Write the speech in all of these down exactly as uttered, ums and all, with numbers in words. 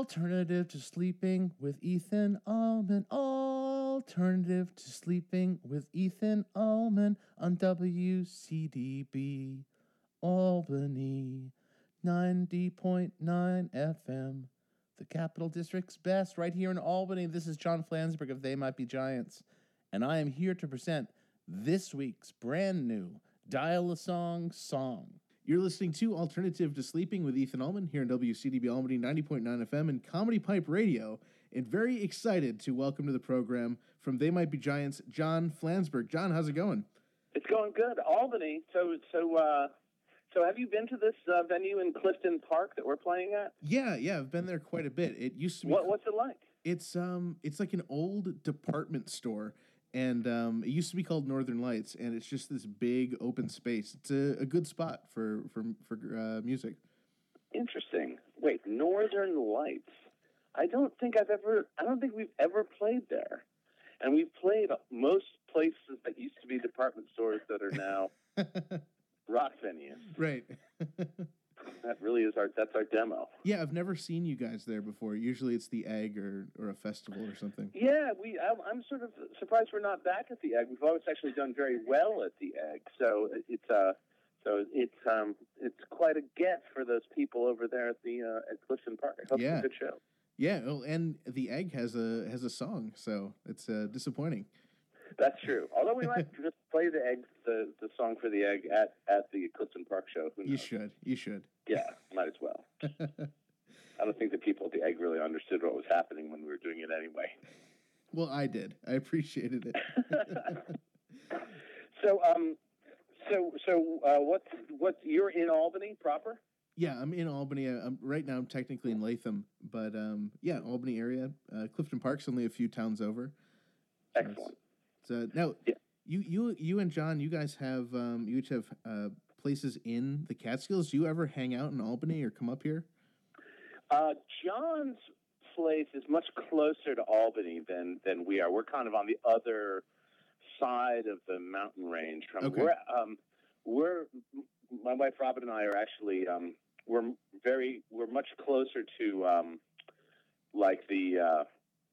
Alternative to sleeping with Ethan Allman. Alternative to sleeping with Ethan Allman on W C D B Albany ninety point nine F M. The Capital District's best, right here in Albany. This is John Flansburgh of They Might Be Giants, and I am here to present this week's brand new Dial-A-Song song. You're listening to Alternative to Sleeping with Ethan Allman here in W C D B Albany ninety point nine F M and Comedy Pipe Radio, and very excited to welcome to the program from They Might Be Giants, John Flansburgh. John, how's it going? It's going good. Albany. So, so, uh, so have you been to this uh, venue in Clifton Park that we're playing at? Yeah, yeah, I've been there quite a bit. It used to be. What, what's it like? It's um, it's like an old department store. And um, it used to be called Northern Lights, and it's just this big open space. It's a, a good spot for for for uh, music. Interesting. Wait, Northern Lights. I don't think I've ever. I don't think we've ever played there, and we've played most places that used to be department stores that are now rock venues. Right. That really is our. That's our demo. Yeah, I've never seen you guys there before. Usually, it's the Egg or, or a festival or something. Yeah, we. I'm, I'm sort of surprised we're not back at the Egg. We've always actually done very well at the Egg, so it's uh, so it's um, it's quite a get for those people over there at the uh, at Clifton Park. I hope yeah. it's a good show. Yeah, well, and the Egg has a has a song, so it's uh, disappointing. That's true. Although we might just play the Egg, the, the song for the Egg at, at the Clifton Park show. Who knows? You should. You should. Yeah, might as well. I don't think the people at the Egg really understood what was happening when we were doing it anyway. Well, I did. I appreciated it. so, um, so, so, uh, what's what? You're in Albany proper? Yeah, I'm in Albany. I'm, right now, I'm technically in Latham, but um, yeah, Albany area. Uh, Clifton Park's only a few towns over. So excellent. So now, yeah. you, you, you, and John, you guys have um, you each have uh, places in the Catskills. Do you ever hang out in Albany or come up here? Uh, John's place is much closer to Albany than than we are. We're kind of on the other side of the mountain range from. Okay. We're, um, we're my wife Robin and I are actually um, we're very we're much closer to um, like the uh,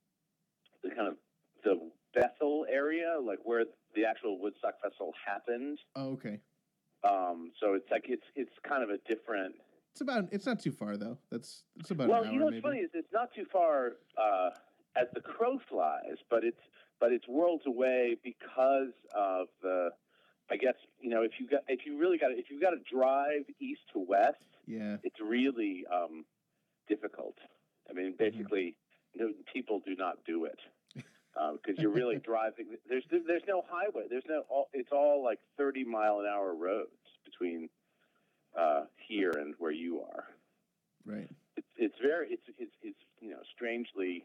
the kind of the Bethel area, like where the actual Woodstock Festival happened. Oh, okay. Um, so it's like it's it's kind of a different. It's about. It's not too far though. That's it's about. Well, an hour, you know what's maybe. funny is it's not too far uh, as the crow flies, but it's but it's worlds away because of the. I guess you know if you got if you really got if you've got to drive east to west, yeah, it's really um, difficult. I mean, basically, mm-hmm. no, people do not do it. Because uh, you're really driving. There's there's no highway. There's no. All, it's all like thirty mile an hour roads between uh, here and where you are. Right. It's it's very it's it's it's you know strangely,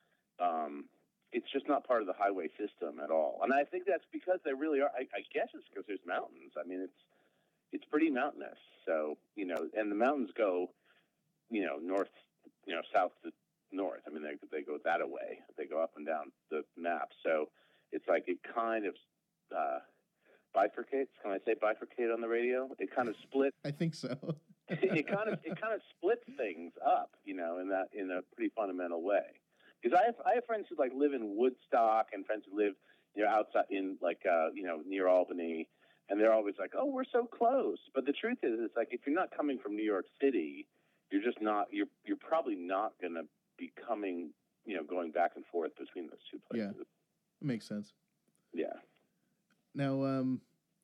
um, it's just not part of the highway system at all. And I think that's because they really are. I, I guess it's because there's mountains. I mean, it's it's pretty mountainous. So you know, and the mountains go, you know, north, you know, south to north. I mean, they they go that away. They go up and down the map. So it's like it kind of uh, bifurcates. Can I say bifurcate on the radio? It kind of split. I think so. it kind of it kind of splits things up, you know, in that in a pretty fundamental way. Because I have I have friends who like live in Woodstock and friends who live you know outside in like uh, you know near Albany, and they're always like, oh, we're so close. But the truth is, it's like if you're not coming from New York City, you're just not. You're you're probably not going to be coming, you know, going back and forth between those two places. Yeah, it makes sense. Yeah. Now, um,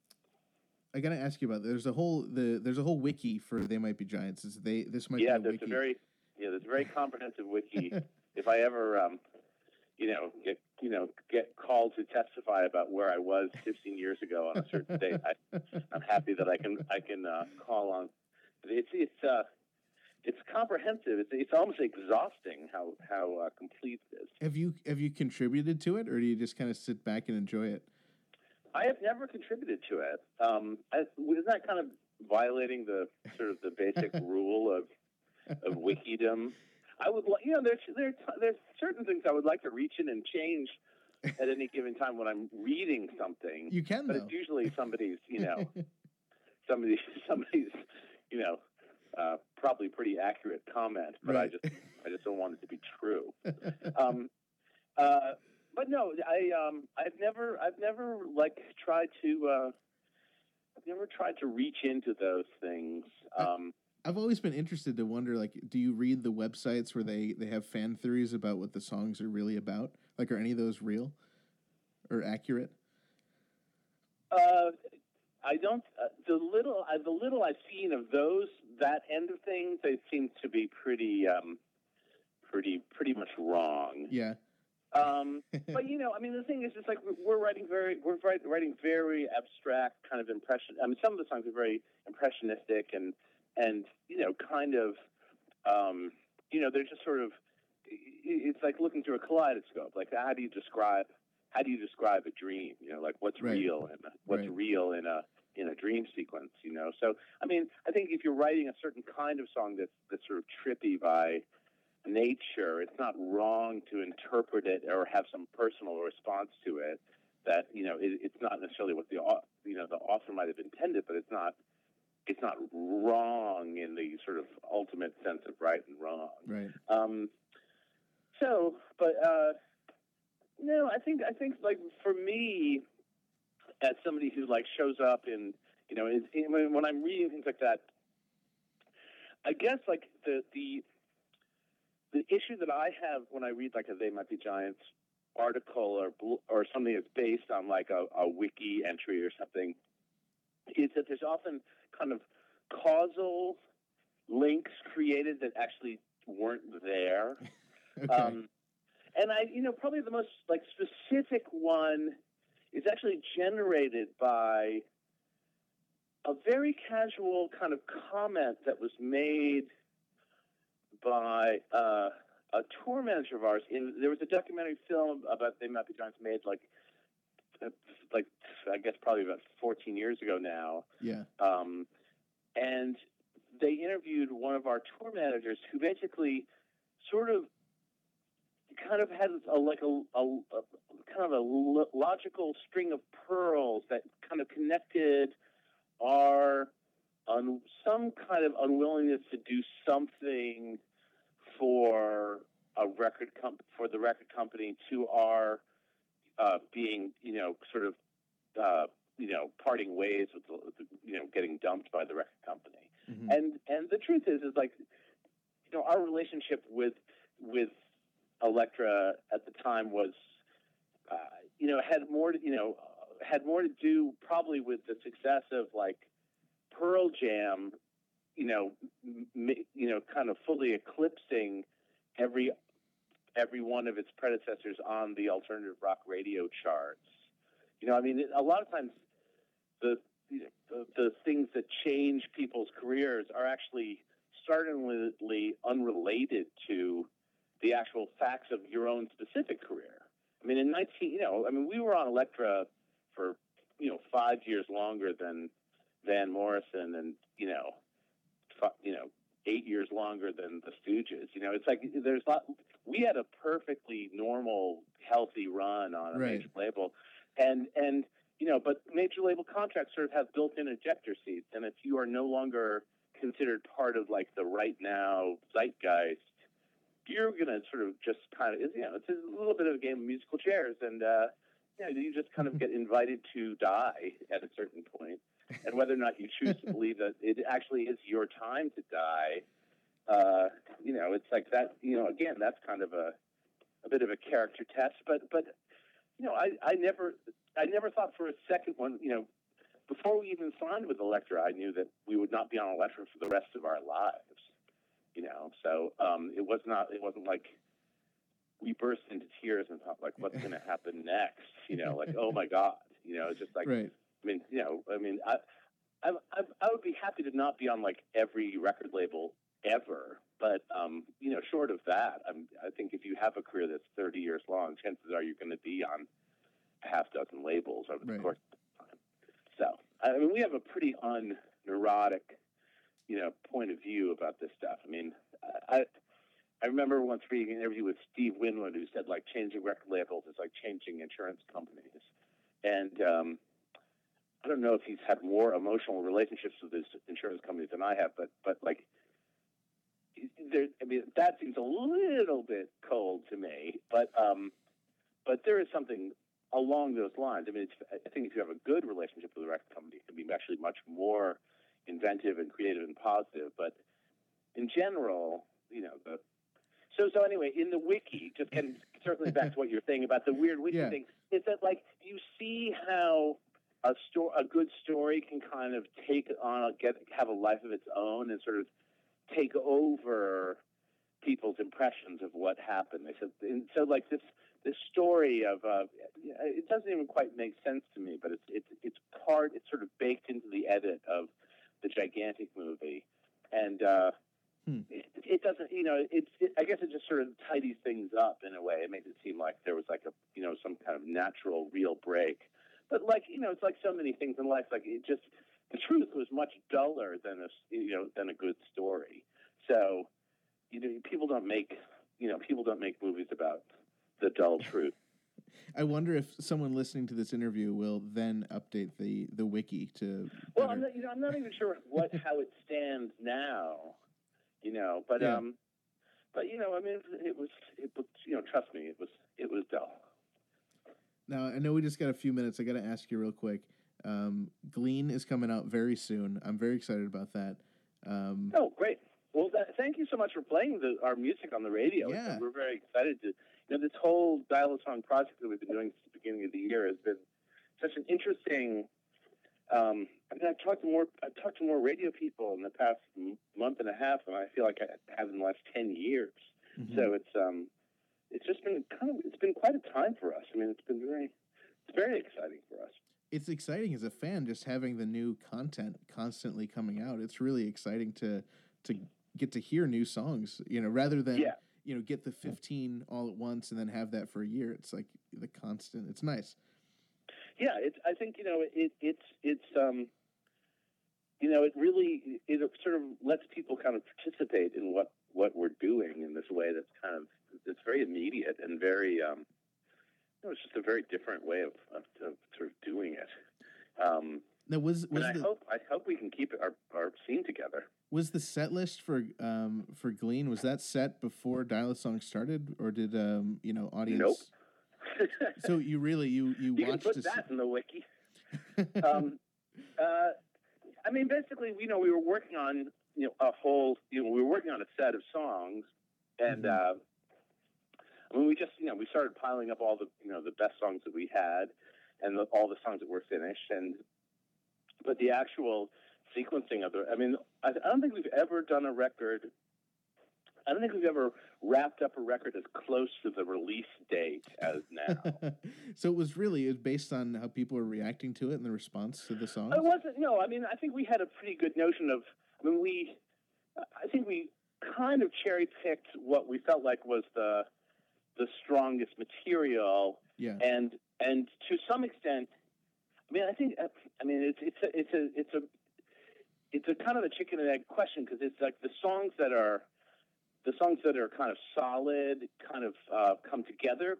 I got to ask you about there's a whole the there's a whole wiki for They Might Be Giants. Is they this might yeah, be a there's wiki. a very yeah there's a very comprehensive wiki. If I ever um, you know get you know get called to testify about where I was fifteen years ago on a certain date, I, I'm happy that I can I can uh, call on. It's it's uh. It's comprehensive. It's it's almost exhausting how how uh, complete it is. Have you have you contributed to it, or do you just kind of sit back and enjoy it? I have never contributed to it. Um, I, isn't that kind of violating the sort of the basic rule of of wikidom? I would, you know, there's there's there's certain things I would like to reach in and change at any given time when I'm reading something. You can, but though. It's usually somebody's, you know, somebody's somebody's, you know. Uh, probably pretty accurate comment, but right. I just I just don't want want it to be true. um, uh, but no, I um, I've never I've never like tried to uh, I've never tried to reach into those things. Um, I've always been interested to wonder, like, do you read the websites where they, they have fan theories about what the songs are really about? Like, are any of those real or accurate? Uh, I don't. Uh, the little, uh, the little I've seen of those, that end of things, they seem to be pretty, um, pretty, pretty much wrong. Yeah. Um, but you know, I mean, the thing is, it's like we're writing very, we're writing very abstract kind of impression. I mean, some of the songs are very impressionistic and and you know, kind of, um, you know, they're just sort of. It's like looking through a kaleidoscope. Like, how do you describe? How do you describe a dream? You know, like what's right. real and what's right. real in a in a dream sequence. You know, so I mean, I think if you're writing a certain kind of song that's that's sort of trippy by nature, it's not wrong to interpret it or have some personal response to it. That you know, it, it's not necessarily what the you know the author might have intended, but it's not it's not wrong in the sort of ultimate sense of right and wrong. Right. Um, so, but. Uh, No, I think I think like for me, as somebody who like shows up in you know in, in, when I'm reading things like that, I guess like the the the issue that I have when I read like a They Might Be Giants article or or something that's based on like a, a wiki entry or something, is that there's often kind of causal links created that actually weren't there. okay. Um, And I, you know, probably the most like specific one is actually generated by a very casual kind of comment that was made by uh, a tour manager of ours. In, there was a documentary film about They Might Be Giants made like, like I guess probably about fourteen years ago now. Yeah. Um, and they interviewed one of our tour managers who basically sort of kind of had a, like a, a, a kind of a lo- logical string of pearls that kind of connected our un, some kind of unwillingness to do something for a record comp- for the record company to our uh, being, you know, sort of, uh, you know, parting ways with, the, with the, you know, getting dumped by the record company. Mm-hmm. And and the truth is, is like, you know, our relationship with with Elektra at the time was, uh, you know, had more to, you know, had more to do probably with the success of like Pearl Jam, you know, m- you know, kind of fully eclipsing every every one of its predecessors on the alternative rock radio charts. You know, I mean, a lot of times the you know, the, the things that change people's careers are actually startlingly unrelated to the actual facts of your own specific career. I mean, in nineteen, you know, I mean, we were on Elektra for, you know, five years longer than Van Morrison, and you know, f- you know, eight years longer than the Stooges. You know, it's like there's a lot. We had a perfectly normal, healthy run on a right. major label, and and you know, but major label contracts sort of have built-in ejector seats, and if you are no longer considered part of like the right now zeitgeist, you're going to sort of just kind of, you know, it's a little bit of a game of musical chairs, and uh, you know, you just kind of get invited to die at a certain point. And whether or not you choose to believe that it actually is your time to die, uh, you know, it's like that, you know, again, that's kind of a, a bit of a character test. But, but you know, I, I never I never thought for a second when, you know, before we even signed with Elektra, I knew that we would not be on Elektra for the rest of our lives. You know, so um, it was not. It wasn't like we burst into tears and thought, like, what's going to happen next? You know, like, oh my God. You know, it's just like, right. I mean, you know, I mean, I, I, I, I would be happy to not be on like every record label ever, but um, you know, short of that, I'm, I think if you have a career that's thirty years long, chances are you're going to be on a half dozen labels over the right. course of time. So, I mean, we have a pretty un-neurotic, you know, point of view about this stuff. I mean, I I remember once reading an interview with Steve Winwood who said, like, changing record labels is like changing insurance companies. And um, I don't know if he's had more emotional relationships with his insurance companies than I have, but, but like, there, I mean, that seems a little bit cold to me, but um, but there is something along those lines. I mean, it's, I think if you have a good relationship with a record company, it can be actually much more inventive and creative and positive. But in general, you know, the so so anyway, in the wiki, just getting circling back to what you're saying about the weird wiki Yeah. thing, is that like you see how a sto- a good story can kind of take on get have a life of its own and sort of take over people's impressions of what happened. They said, and so like this this story of uh, it doesn't even quite make sense to me, but it's it's it's part it's sort of baked into the edit of the Gigantic movie, and uh, Hmm. it, it doesn't you know it's it, I guess it just sort of tidies things up in a way. It makes it seem like there was like a you know some kind of natural real break, but like you know it's like so many things in life. Like it just the truth was much duller than a you know than a good story. So you know people don't make you know people don't make movies about the dull truth. I wonder if someone listening to this interview will then update the, the wiki to. Well, better- I'm not, you know, I'm not even sure what how it stands now, you know, but Yeah. um, but you know, I mean, it was, it was, you know, trust me, it was, it was dull. Now, I know we just got a few minutes. I got to ask you real quick. Um, Glean is coming out very soon. I'm very excited about that. Um, Oh, great. Well, that, thank you so much for playing the, our music on the radio. Yeah. We're very excited to, you know, this whole Dial a Song project that we've been doing since the beginning of the year has been such an interesting. Um, I mean, I've talked to more, I've talked to more radio people in the past m- month and a half than I feel like I have in the last ten years. mhm. So it's um, it's just been kind of, it's been quite a time for us. I mean, it's been very, it's very exciting for us. It's exciting as a fan just having the new content constantly coming out. It's really exciting to to get to hear new songs, you know, rather than Yeah. you know get the fifteen all at once and then have that for a year. It's like the constant. It's nice. Yeah, it's. I think you know it. It's. It's. Um. You know, it really it sort of lets people kind of participate in what what we're doing in this way. That's kind of it's very immediate and very. Um, you know, it's just a very different way of, of, of sort of doing it. Um, Now was was and I the hope I hope we can keep our our scene together. was the set list for um for Glean, was that set before Dial a Song started, or did um you know audience? Nope. So you really you you, You can watched put a s- that in the wiki. um, uh, I mean, basically, you know, we were working on, you know, a whole, you know, we were working on a set of songs, and Mhm. uh, I mean, we just, you know, we started piling up all the, you know, the best songs that we had, and the, all the songs that were finished, and but the actual sequencing of the, I mean, I, I don't think we've ever done a record. I don't think we've ever wrapped up a record as close to the release date as now. So it was really it was based on how people were reacting to it and the response to the songs. It wasn't. No, I mean, I think we had a pretty good notion of. I mean, we. I think we kind of cherry picked what we felt like was the the strongest material, Yeah. and and to some extent, I mean, I think. I mean, it's it's a it's a it's a it's a kind of a chicken and egg question because it's like the songs that are the songs that are kind of solid, kind of uh, come together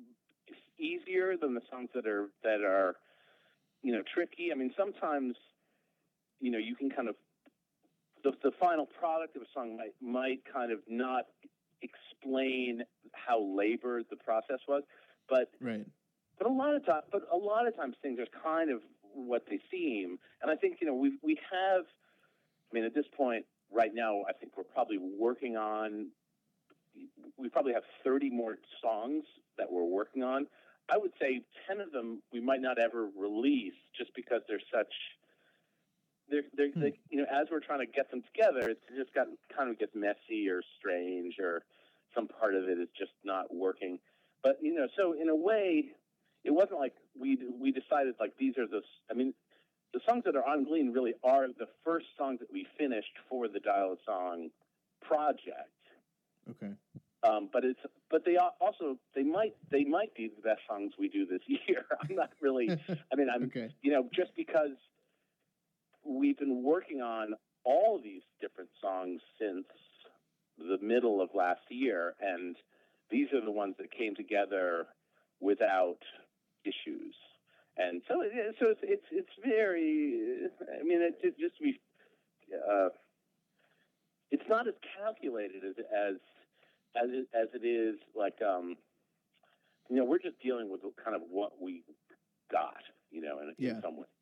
easier than the songs that are that are. You know, tricky. I mean, sometimes, you know, you can kind of the the final product of a song might might kind of not explain how labored the process was, but Right. but a lot of times, but a lot of times things are kind of what they seem. And I think you know we we have. I mean, at this point right now, I think we're probably working on. We probably have thirty more songs that we're working on. I would say ten of them we might not ever release just because they're such. They're, they're, Hmm. they, you know, as we're trying to get them together, it's just got kind of gets messy or strange, or some part of it is just not working. But you know, so in a way, it wasn't like we we decided like these are the. I mean, the songs that are on Glean really are the first songs that we finished for the Dial a Song project. Okay. Um, but it's but they are also they might they might be the best songs we do this year. I'm not really. I mean, I'm Okay. you know just because we've been working on all these different songs since the middle of last year, and these are the ones that came together without issues. And so it, so it's it's it's very. I mean, it, it just to be. Uh, it's not as calculated as as as it, as it is like um, you know, we're just dealing with kind of what we got, you know, in, Yeah. in some ways.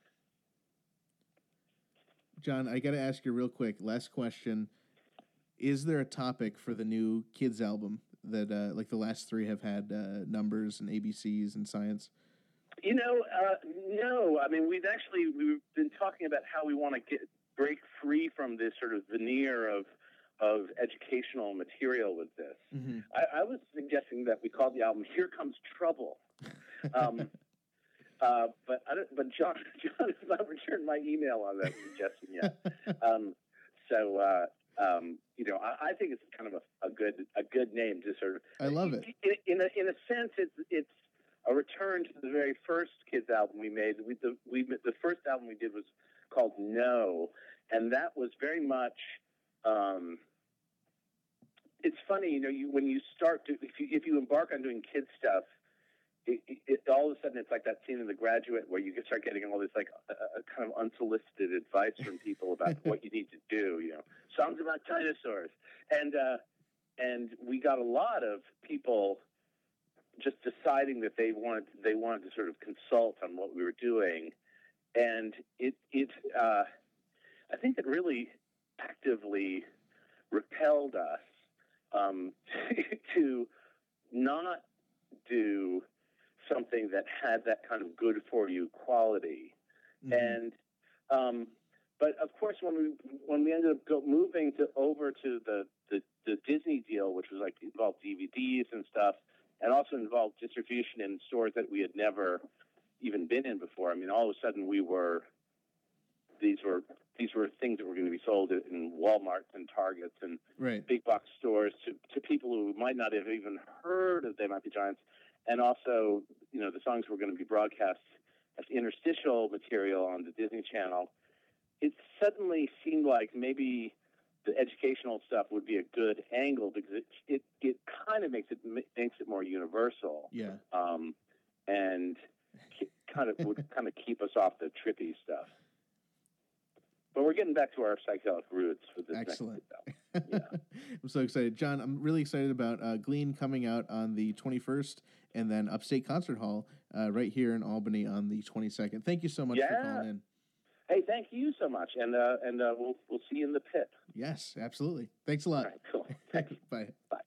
John, I got to ask you real quick. Last question: is there a topic for the new kids album that, uh, like the last three have had uh, numbers and A B Cs and science? You know, uh, no. I mean, we've actually we've been talking about how we want to get break free from this sort of veneer of of educational material with this. Mm-hmm. I, I was suggesting that we call the album "Here Comes Trouble," um, uh, but I don't, but John John has not returned my email on that suggestion yet. um, so. Uh, Um, you know, I, I think it's kind of a, a good a good name to sort of. I love it. In, in a in a sense, it's it's a return to the very first kids album we made. We the we the first album we did was called No, and that was very much. Um, it's funny, you know, you when you start to if you if you embark on doing kids stuff. It, it, all of a sudden, it's like that scene in The Graduate where you start getting all this like uh, kind of unsolicited advice from people about what you need to do. You know, songs about dinosaurs, and uh, and we got a lot of people just deciding that they wanted they wanted to sort of consult on what we were doing, and it it uh, I think it really actively repelled us um, to not do something that had that kind of good for you quality. Mm-hmm. And, um, but of course, when we, when we ended up go, moving to over to the, the, the Disney deal, which was like involved D V Ds and stuff, and also involved distribution in stores that we had never even been in before. I mean, all of a sudden we were, these were, these were things that were going to be sold in Walmart and Targets and right. big box stores to, to people who might not have even heard of They Might Be Giants. And also, you know, the songs were going to be broadcast as interstitial material on the Disney Channel. It suddenly seemed like maybe the educational stuff would be a good angle because it it, it kind of makes it makes it more universal. Yeah. Um, and kind of would kind of keep us off the trippy stuff. But we're getting back to our psychedelic roots with this. Excellent. Next yeah. I'm so excited. John, I'm really excited about uh, Glean coming out on the twenty-first and then Upstate Concert Hall uh, right here in Albany on the twenty-second. Thank you so much yeah. for calling in. Hey, thank you so much. And uh, and uh, we'll, we'll see you in the pit. Yes, absolutely. Thanks a lot. All right, cool. Thanks. Bye. Bye.